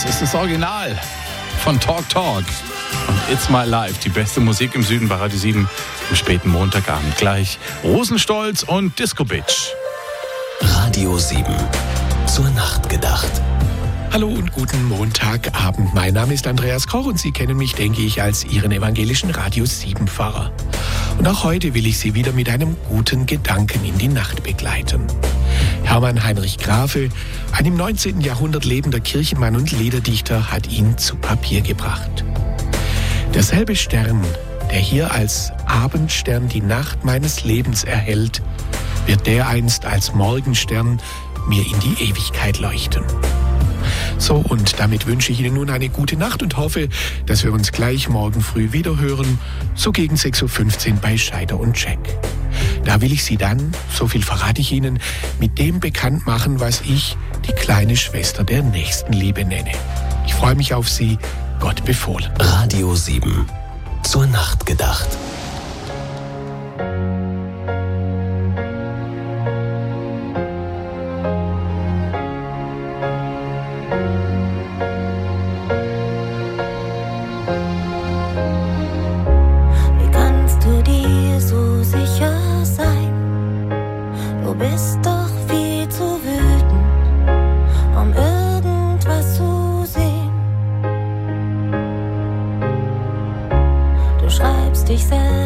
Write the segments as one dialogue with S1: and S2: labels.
S1: ist das Original von Talk Talk. Und It's My Life, die beste Musik im Süden bei Radio 7 am späten Montagabend. Gleich Rosenstolz und Disco Bitch.
S2: Radio 7, zur Nacht gedacht.
S3: Hallo und guten Montagabend. Mein Name ist Andreas Koch und Sie kennen mich, denke ich, als Ihren evangelischen Radio 7-Pfarrer. Und auch heute will ich Sie wieder mit einem guten Gedanken in die Nacht begleiten. Hermann Heinrich Grafe, ein im 19. Jahrhundert lebender Kirchenmann und Liederdichter, hat ihn zu Papier gebracht. Derselbe Stern, der hier als Abendstern die Nacht meines Lebens erhellt, wird dereinst als Morgenstern mir in die Ewigkeit leuchten. So, und damit wünsche ich Ihnen nun eine gute Nacht und hoffe, dass wir uns gleich morgen früh wieder hören, so gegen 6.15 Uhr bei Scheider und Check. Da will ich Sie dann, so viel verrate ich Ihnen, mit dem bekannt machen, was ich die kleine Schwester der Nächstenliebe nenne. Ich freue mich auf Sie, Gott befohlen.
S2: Radio 7, zur Nacht gedacht.
S4: Dich selbst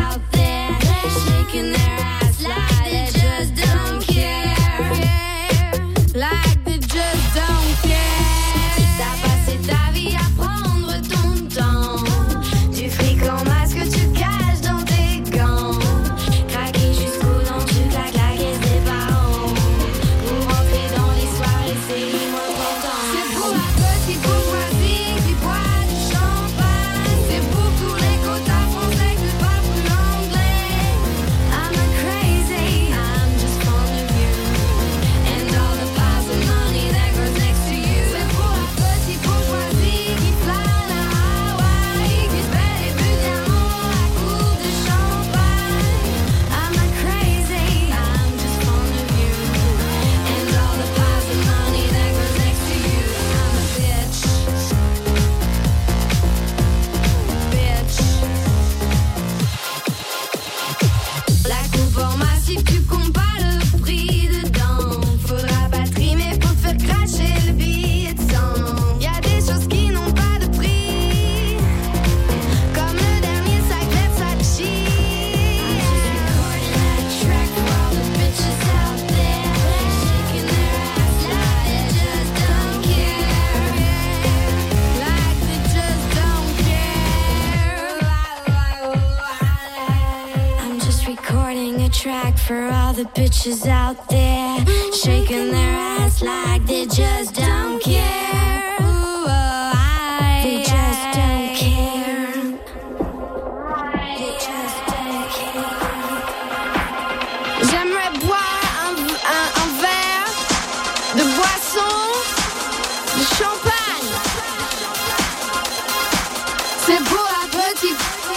S4: out there, shaking their ass like they just don't care. Like they just don't care. T'as passé ta vie à prendre ton temps. Du fric en masque tu caches dans tes gants. Craquer jusqu'aux dents, tu claques la caisse des parents. Pour rentrer dans les soirées, c'est moins content. C'est pour la petite bourgeoisie qui boit du champagne. C'est pour tous les quotas français qui parlent l'anglais. I'm not crazy, I'm just fond of you. And all the piles of money that goes next to you. C'est pour la petite bourgeoisie qui flâne à Hawaï, qui se fait des buts diamants à coups de champagne. I'm not crazy, I'm just fond of you. And all the piles of money that goes next to you. I'm a bitch. La coupe en massif, tu comptes pas le prix dedans. Faudra pas trimer pour te faire cracher le billet de sang. Y'a des choses qui n'ont pas de prix, comme le dernier sac Versace. Track for all the bitches out there, shaking their ass like they just don't care. Like they just don't care. I'm just recording a track for all the bitches out there, shaking their ass like they just don't care. They just don't care. They just don't care. J'aimerais boire un verre de boisson, de champagne. C'est pour la petite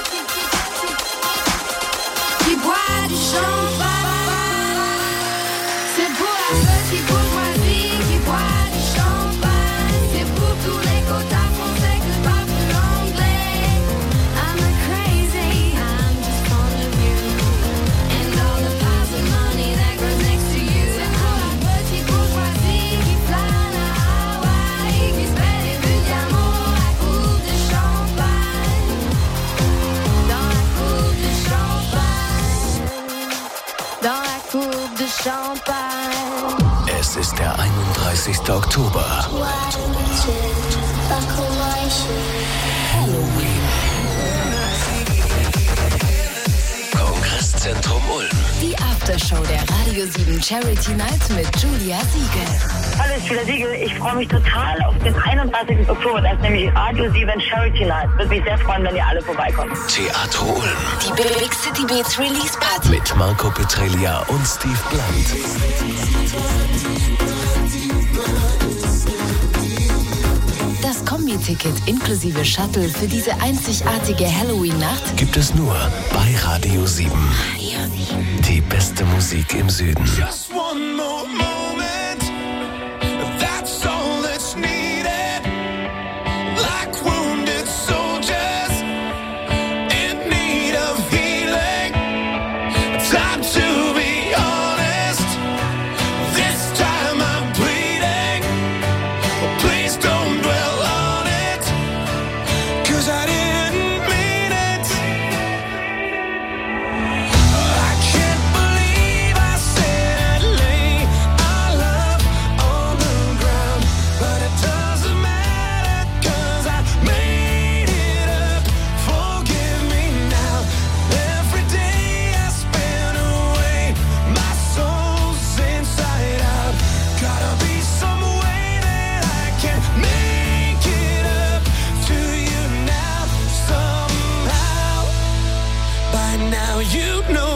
S4: qui boit du champagne. C'est pour la petite bourgeoisie qui boit du champagne. C'est pour tous les quotas français qui parlent l'anglais. I'm not crazy, I'm just fond of you. And all the piles of money that goes next to you. C'est pour la petite bourgeoisie qui flâne à Hawaï, qui se fait des buts diamants à coups de champagne. Dans la coupe de champagne. Dans la coupe de champagne.
S2: Es ist der 31. Oktober. Halloween. Kongresszentrum Ulm.
S5: Die Aftershow der Radio 7 Charity Night mit Julia Siegel.
S6: Hallo, ich bin Julia Siegel. Ich freue mich total auf den 31. Oktober. Das ist nämlich Radio 7 Charity Night. Würde mich sehr freuen, wenn ihr alle vorbeikommt.
S2: Theater Ulm.
S5: Die Big City Beats Release Party.
S2: Mit Marco Petrelia und Steve Blunt.
S5: Das Kombi-Ticket inklusive Shuttle für diese einzigartige Halloween-Nacht
S2: Gibt es nur bei Radio 7. Die beste Musik im Süden.
S7: Just one more moment, that's all that's needed. Like wounded soldiers in need of healing. Time to be honest, this time I'm bleeding. Please don't dwell on it, 'cause I didn't mean it. I can't believe I said I'd lay our love on the ground, but it doesn't matter 'cause I made it up. Forgive me now. Every day I spend away, my soul's inside out. Gotta be some way that I can make it up to you now somehow. By now you know